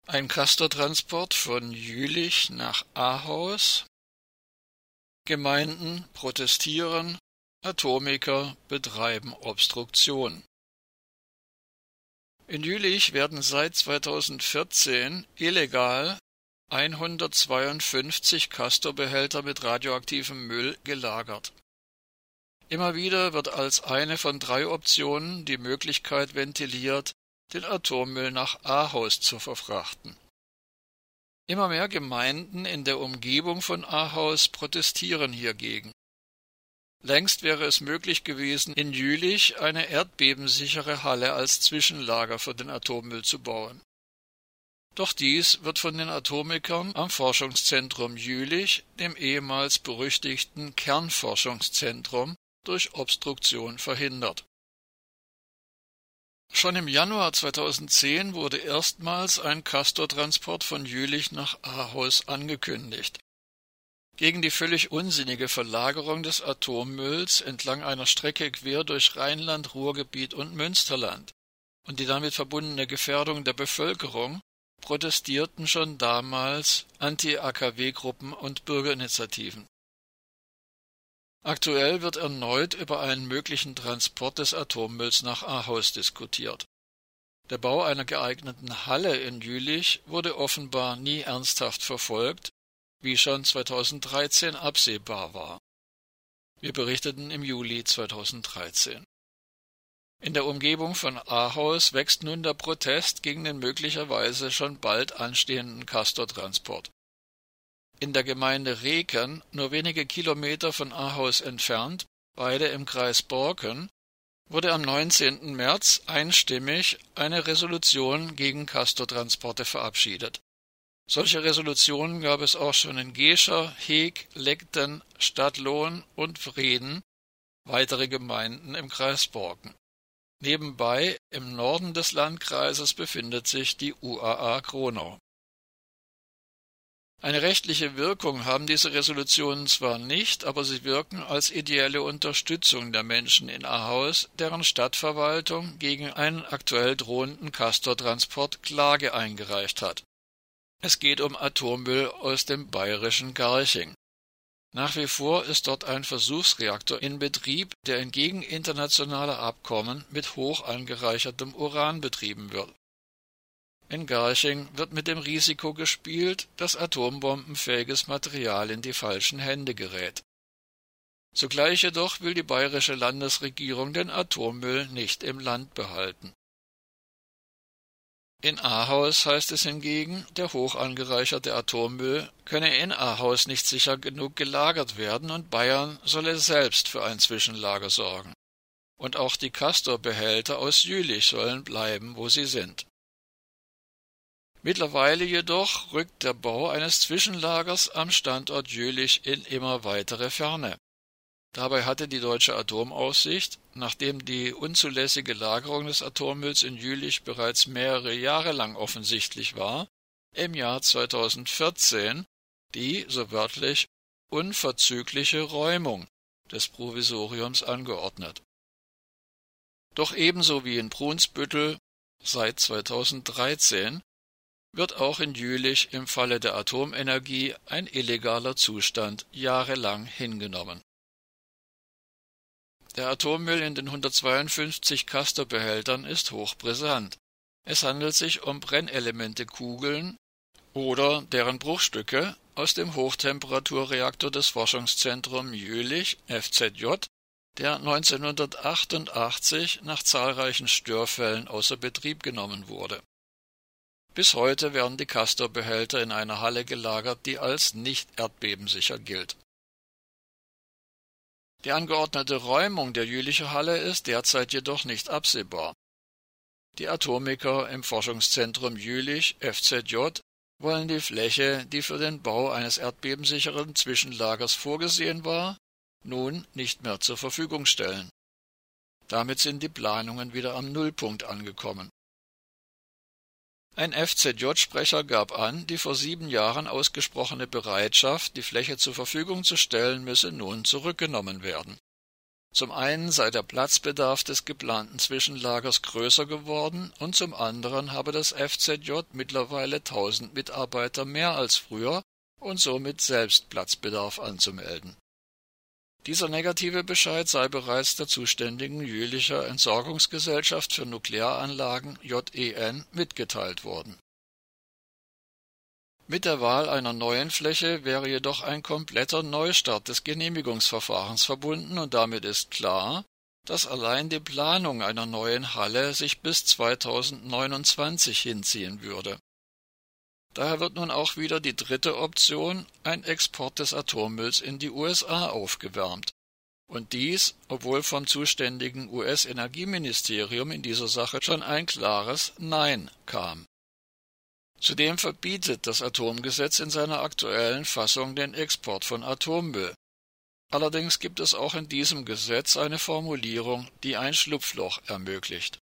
Ein Castortransport von Jülich nach Ahaus. Gemeinden protestieren, Atomiker betreiben Obstruktion. In Jülich werden seit 2014 illegal 152 Castor-Behälter mit radioaktivem Müll gelagert. Immer wieder wird als eine von 3 Optionen die Möglichkeit ventiliert, den Atommüll nach Ahaus zu verfrachten. Immer mehr Gemeinden in der Umgebung von Ahaus protestieren hiergegen. Längst wäre es möglich gewesen, in Jülich eine erdbebensichere Halle als Zwischenlager für den Atommüll zu bauen. Doch dies wird von den Atomikern am Forschungszentrum Jülich, dem ehemals berüchtigten Kernforschungszentrum, durch Obstruktion verhindert. Schon im Januar 2010 wurde erstmals ein Castortransport von Jülich nach Ahaus angekündigt. Gegen die völlig unsinnige Verlagerung des Atommülls entlang einer Strecke quer durch Rheinland, Ruhrgebiet und Münsterland und die damit verbundene Gefährdung der Bevölkerung protestierten schon damals Anti-AKW-Gruppen und Bürgerinitiativen. Aktuell wird erneut über einen möglichen Transport des Atommülls nach Ahaus diskutiert. Der Bau einer geeigneten Halle in Jülich wurde offenbar nie ernsthaft verfolgt, wie schon 2013 absehbar war. Wir berichteten im Juli 2013. In der Umgebung von Ahaus wächst nun der Protest gegen den möglicherweise schon bald anstehenden Castortransport. In der Gemeinde Reken, nur wenige Kilometer von Ahaus entfernt, beide im Kreis Borken, wurde am 19. März einstimmig eine Resolution gegen Castortransporte verabschiedet. Solche Resolutionen gab es auch schon in Gescher, Heeg, Legden, Stadtlohn und Vreden, weitere Gemeinden im Kreis Borken. Nebenbei im Norden des Landkreises befindet sich die UAA Kronau. Eine rechtliche Wirkung haben diese Resolutionen zwar nicht, aber sie wirken als ideelle Unterstützung der Menschen in Ahaus, deren Stadtverwaltung gegen einen aktuell drohenden Castortransport Klage eingereicht hat. Es geht um Atommüll aus dem bayerischen Garching. Nach wie vor ist dort ein Versuchsreaktor in Betrieb, der entgegen internationaler Abkommen mit hoch angereichertem Uran betrieben wird. In Garching wird mit dem Risiko gespielt, dass atombombenfähiges Material in die falschen Hände gerät. Zugleich jedoch will die bayerische Landesregierung den Atommüll nicht im Land behalten. In Ahaus heißt es hingegen, der hoch angereicherte Atommüll könne in Ahaus nicht sicher genug gelagert werden und Bayern solle selbst für ein Zwischenlager sorgen. Und auch die Castor-Behälter aus Jülich sollen bleiben, wo sie sind. Mittlerweile jedoch rückt der Bau eines Zwischenlagers am Standort Jülich in immer weitere Ferne. Dabei hatte die Deutsche Atomaufsicht, nachdem die unzulässige Lagerung des Atommülls in Jülich bereits mehrere Jahre lang offensichtlich war, im Jahr 2014 die, so wörtlich, unverzügliche Räumung des Provisoriums angeordnet. Doch ebenso wie in Brunsbüttel seit 2013 wird auch in Jülich im Falle der Atomenergie ein illegaler Zustand jahrelang hingenommen. Der Atommüll in den 152 Castor-Behältern ist hochbrisant. Es handelt sich um Brennelemente-Kugeln oder deren Bruchstücke aus dem Hochtemperaturreaktor des Forschungszentrums Jülich, FZJ, der 1988 nach zahlreichen Störfällen außer Betrieb genommen wurde. Bis heute werden die Castor-Behälter in einer Halle gelagert, die als nicht erdbebensicher gilt. Die angeordnete Räumung der Jülicher Halle ist derzeit jedoch nicht absehbar. Die Atomiker im Forschungszentrum Jülich, FZJ, wollen die Fläche, die für den Bau eines erdbebensicheren Zwischenlagers vorgesehen war, nun nicht mehr zur Verfügung stellen. Damit sind die Planungen wieder am Nullpunkt angekommen. Ein FZJ-Sprecher gab an, die vor 7 Jahren ausgesprochene Bereitschaft, die Fläche zur Verfügung zu stellen, müsse nun zurückgenommen werden. Zum einen sei der Platzbedarf des geplanten Zwischenlagers größer geworden und zum anderen habe das FZJ mittlerweile 1000 Mitarbeiter mehr als früher und somit selbst Platzbedarf anzumelden. Dieser negative Bescheid sei bereits der zuständigen Jülicher Entsorgungsgesellschaft für Nuklearanlagen JEN mitgeteilt worden. Mit der Wahl einer neuen Fläche wäre jedoch ein kompletter Neustart des Genehmigungsverfahrens verbunden und damit ist klar, dass allein die Planung einer neuen Halle sich bis 2029 hinziehen würde. Daher wird nun auch wieder die dritte Option, ein Export des Atommülls in die USA, aufgewärmt. Und dies, obwohl vom zuständigen US-Energieministerium in dieser Sache schon ein klares Nein kam. Zudem verbietet das Atomgesetz in seiner aktuellen Fassung den Export von Atommüll. Allerdings gibt es auch in diesem Gesetz eine Formulierung, die ein Schlupfloch ermöglicht.